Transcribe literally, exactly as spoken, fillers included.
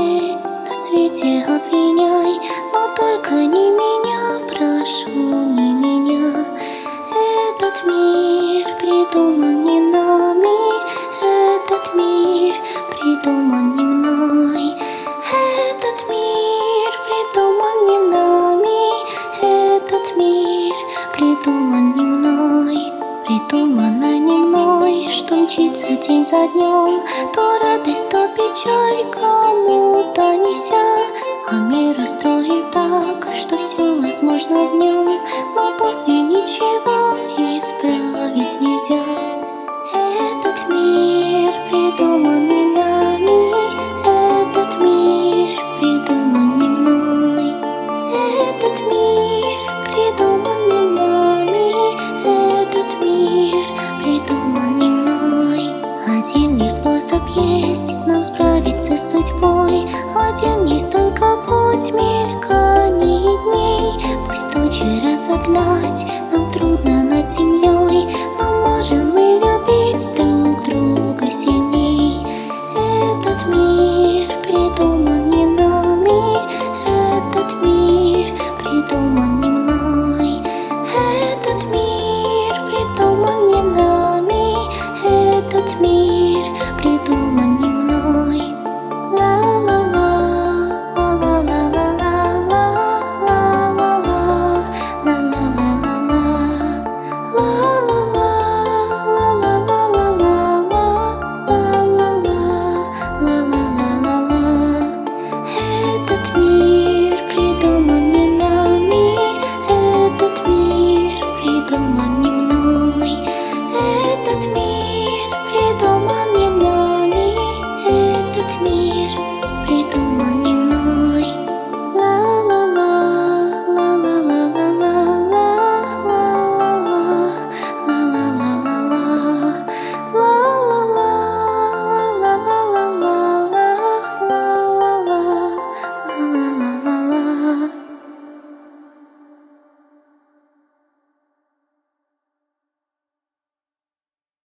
на свете обвиняй, но только не меня, прошу, не меня. Этот мир придуман не нами, этот мир придуман не мной. Этот мир придуман не нами, этот мир придуман не мной. Придумано не мной, что мчится день за днем, то радость, то печаль кому-то неся. А мир устроен так, что все возможно в нем, но после ничего